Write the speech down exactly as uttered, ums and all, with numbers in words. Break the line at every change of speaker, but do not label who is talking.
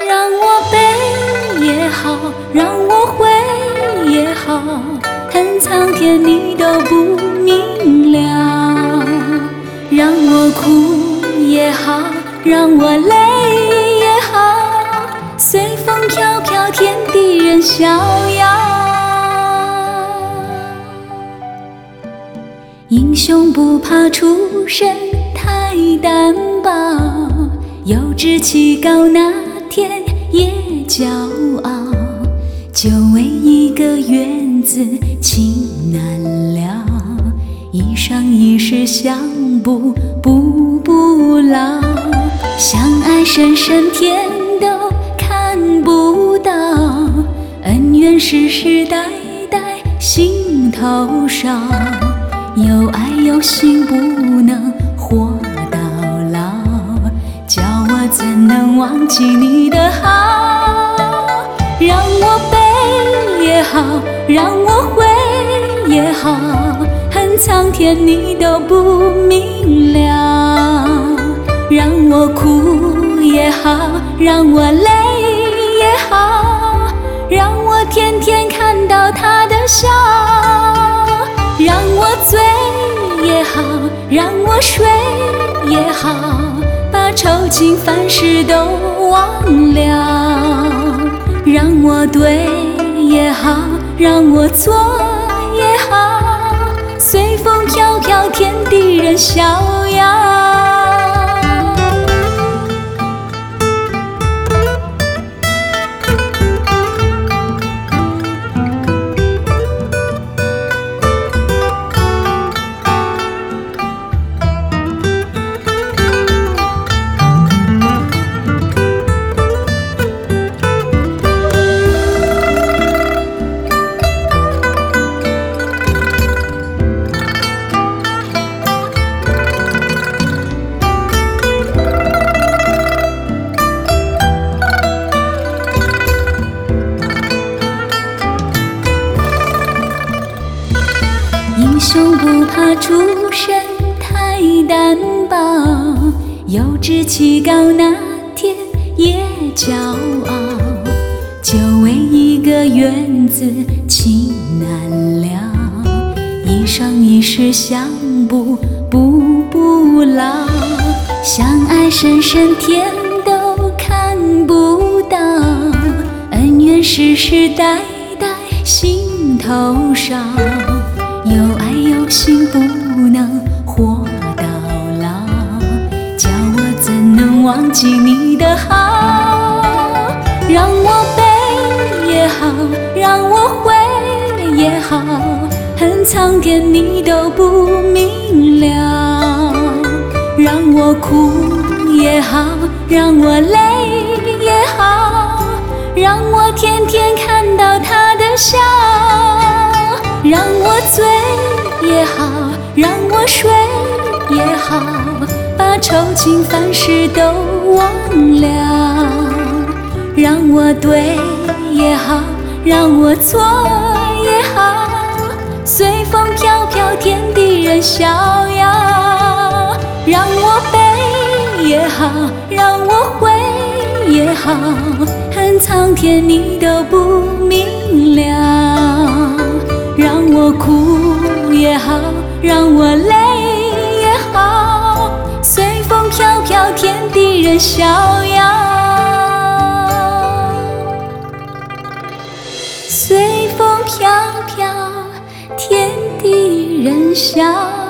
让我悲也好，让我悔也好，恨苍天你都不明了。让我哭也好，让我泪也好，随风飘飘，天地任逍遥。英雄不怕出身太单薄，有志气高那天也骄傲。就为一个缘字情难了，一生一世相补补不牢。相爱深深天都看不到，恩怨世世代代心头烧。有爱有心不能活到老，叫我怎能忘记你的好。让我悲也好，让我悔也好，恨苍天你都不明了。让我哭也好，让我泪也好，让我天天看到他的笑。让我醉也好，让我睡也好，把愁情烦事都忘了。让我对也好，让我错也好，随风飘飘，天地任逍遥。英雄不怕出身太单薄，有志气高那天也骄傲。就为一个缘字情难了，一生一世相补补不牢。相爱深深天都看不到，恩怨世世代代心头烧。有爱有心不能活到老，叫我怎能忘记你的好。让我悲也好，让我悔也好，恨苍天你都不明了。让我哭也好，让我泪也好，让我天天看到他的笑。让我醉也好，让我睡也好，把愁情烦事都忘了。让我对也好，让我错也好，随风飘飘，天地任逍遥。让我悲也好，让我悔也好，恨苍天你都不明了。让我哭也好，让我泪也好，随风飘飘，天地任逍遥。随风飘飘，天地任逍遥。